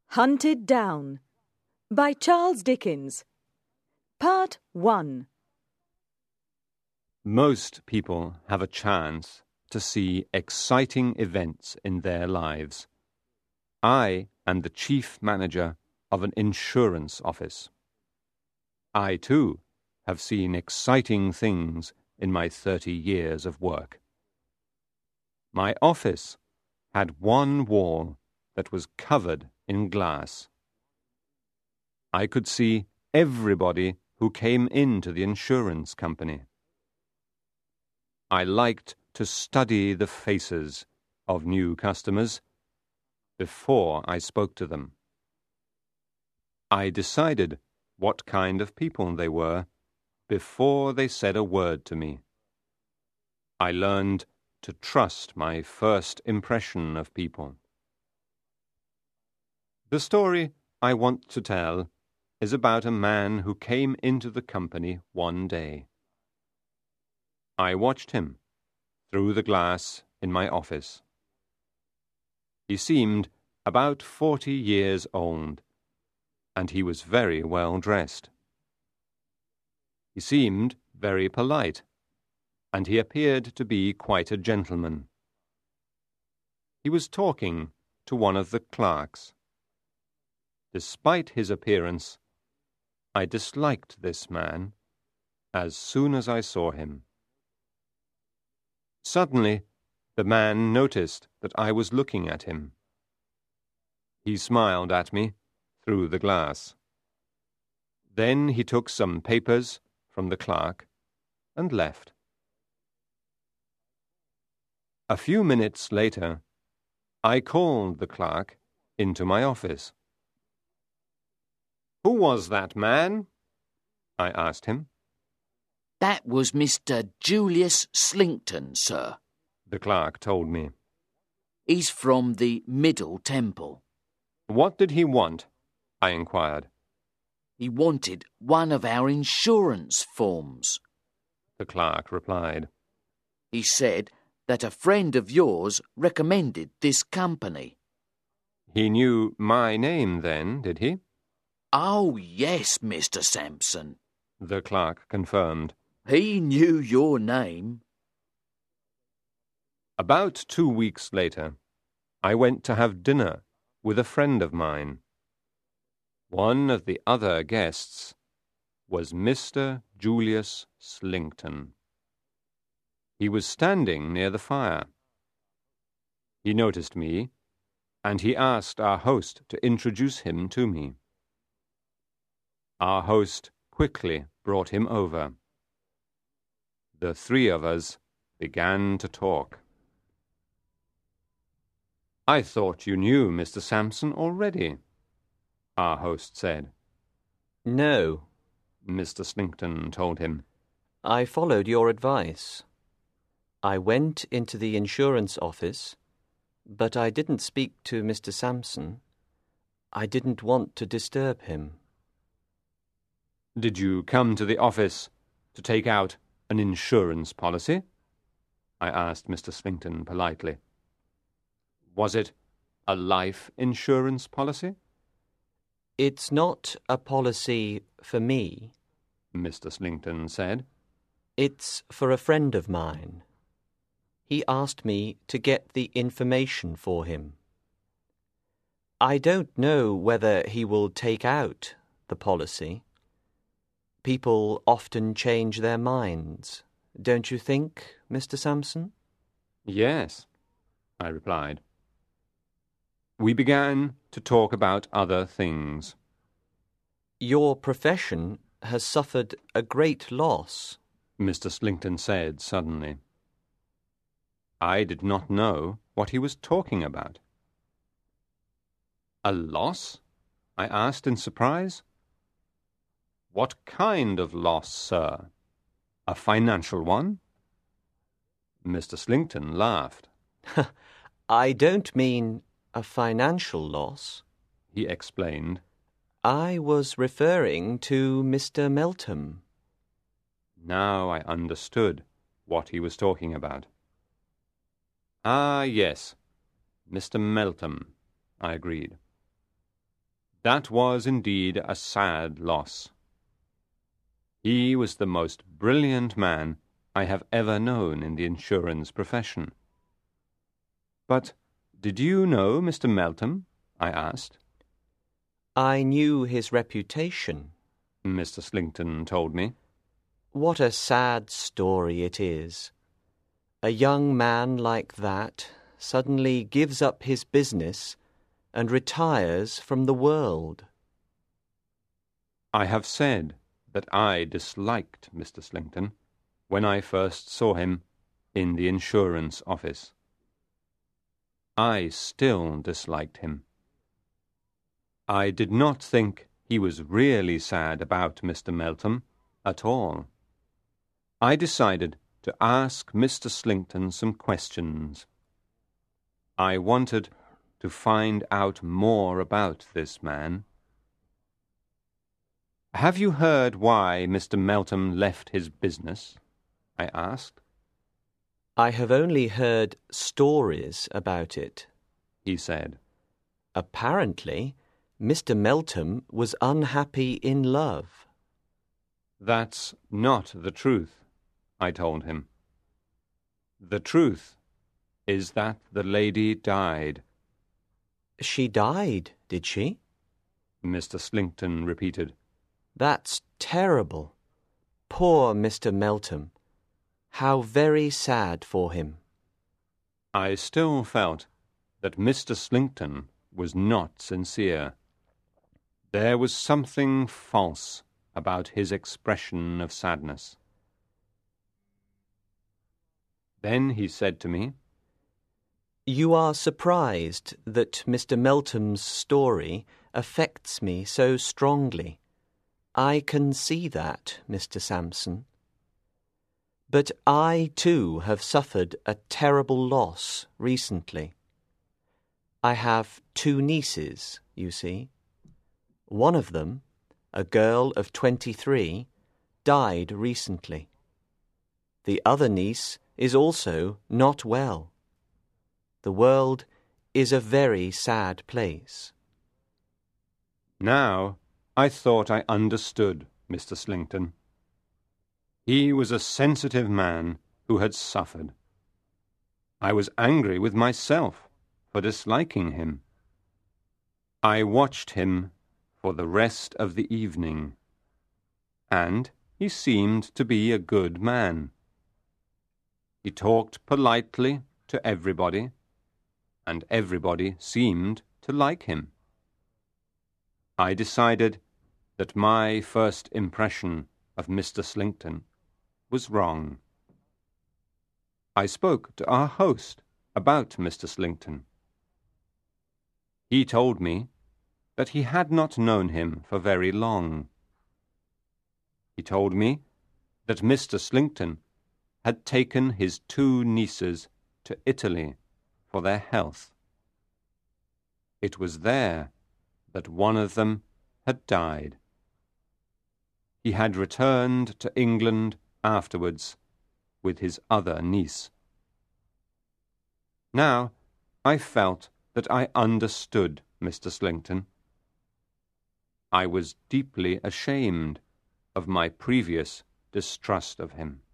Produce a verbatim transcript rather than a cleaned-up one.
Hunted Down by Charles Dickens. Part one. Most people have a chance to see exciting events in their lives. I am the chief manager of an insurance office. I, too, have seen exciting things in my thirty years of work. My office had one wall that was covered in glass. I could see everybody who came into the insurance company. I liked to study the faces of new customers before I spoke to them. I decided what kind of people they were before they said a word to me. I learned to trust my first impression of people. The story I want to tell is about a man who came into the company one day. I watched him through the glass in my office. He seemed about forty years old, and he was very well dressed. He seemed very polite, and he appeared to be quite a gentleman. He was talking to one of the clerks. Despite his appearance, I disliked this man as soon as I saw him. Suddenly, the man noticed that I was looking at him. He smiled at me through the glass. Then he took some papers from the clerk and left. A few minutes later, I called the clerk into my office. "Who was that man?" I asked him. "That was Mister Julius Slinkton, sir," the clerk told me. "He's from the Middle Temple." "What did he want?" I inquired. "He wanted one of our insurance forms," the clerk replied. "He said that a friend of yours recommended this company." "He knew my name then, did he?" "Oh, yes, Mister Sampson," the clerk confirmed. "He knew your name." About two weeks later, I went to have dinner with a friend of mine. One of the other guests was Mister Julius Slinkton. He was standing near the fire. He noticed me, and he asked our host to introduce him to me. Our host quickly brought him over. The three of us began to talk. "I thought you knew Mister Sampson already," our host said. "No," Mister Slinkton told him. "I followed your advice. I went into the insurance office, but I didn't speak to Mister Sampson. I didn't want to disturb him." "Did you come to the office to take out an insurance policy?" I asked Mister Slinkton politely. "Was it a life insurance policy?" "It's not a policy for me," Mister Slinkton said. "It's for a friend of mine. He asked me to get the information for him. I don't know whether he will take out the policy. People often change their minds, don't you think, Mister Sampson?" "Yes," I replied. We began to talk about other things. "Your profession has suffered a great loss," Mister Slinkton said suddenly. I did not know what he was talking about. "A loss?" I asked in surprise. "What kind of loss, sir? A financial one?" Mister Slinkton laughed. "I don't mean a financial loss," he explained. "I was referring to Mister Meltham." Now I understood what he was talking about. "Ah, yes, Mister Meltham," I agreed. That was indeed a sad loss. He was the most brilliant man I have ever known in the insurance profession. But did you know Mister Meltham? I asked. I knew his reputation, Mister Slinkton told me. What a sad story it is. A young man like that suddenly gives up his business and retires from the world. I have said that I disliked Mister Slinkton when I first saw him in the insurance office. I still disliked him. I did not think he was really sad about Mister Meltham at all. I decided to ask Mister Slinkton some questions. I wanted to find out more about this man. Have you heard why Mister Meltham left his business? I asked. I have only heard stories about it, he said. Apparently, Mister Meltham was unhappy in love. That's not the truth, I told him. The truth is that the lady died. She died, did she? Mister Slinkton repeated. That's terrible. Poor Mister Meltham. How very sad for him. I still felt that Mister Slinkton was not sincere. There was something false about his expression of sadness. Then he said to me, You are surprised that Mister Meltham's story affects me so strongly. I can see that, Mister Sampson. But I, too, have suffered a terrible loss recently. I have two nieces, you see. One of them, a girl of twenty-three, died recently. The other niece is also not well. The world is a very sad place. Now I thought I understood Mister Slinkton. He was a sensitive man who had suffered. I was angry with myself for disliking him. I watched him for the rest of the evening, and he seemed to be a good man. He talked politely to everybody, and everybody seemed to like him. I decided that my first impression of Mister Slinkton was wrong. I spoke to our host about Mister Slinkton. He told me that he had not known him for very long. He told me that Mister Slinkton had taken his two nieces to Italy for their health. It was there that one of them had died. He had returned to England afterwards with his other niece. Now I felt that I understood Mister Slinkton. I was deeply ashamed of my previous distrust of him.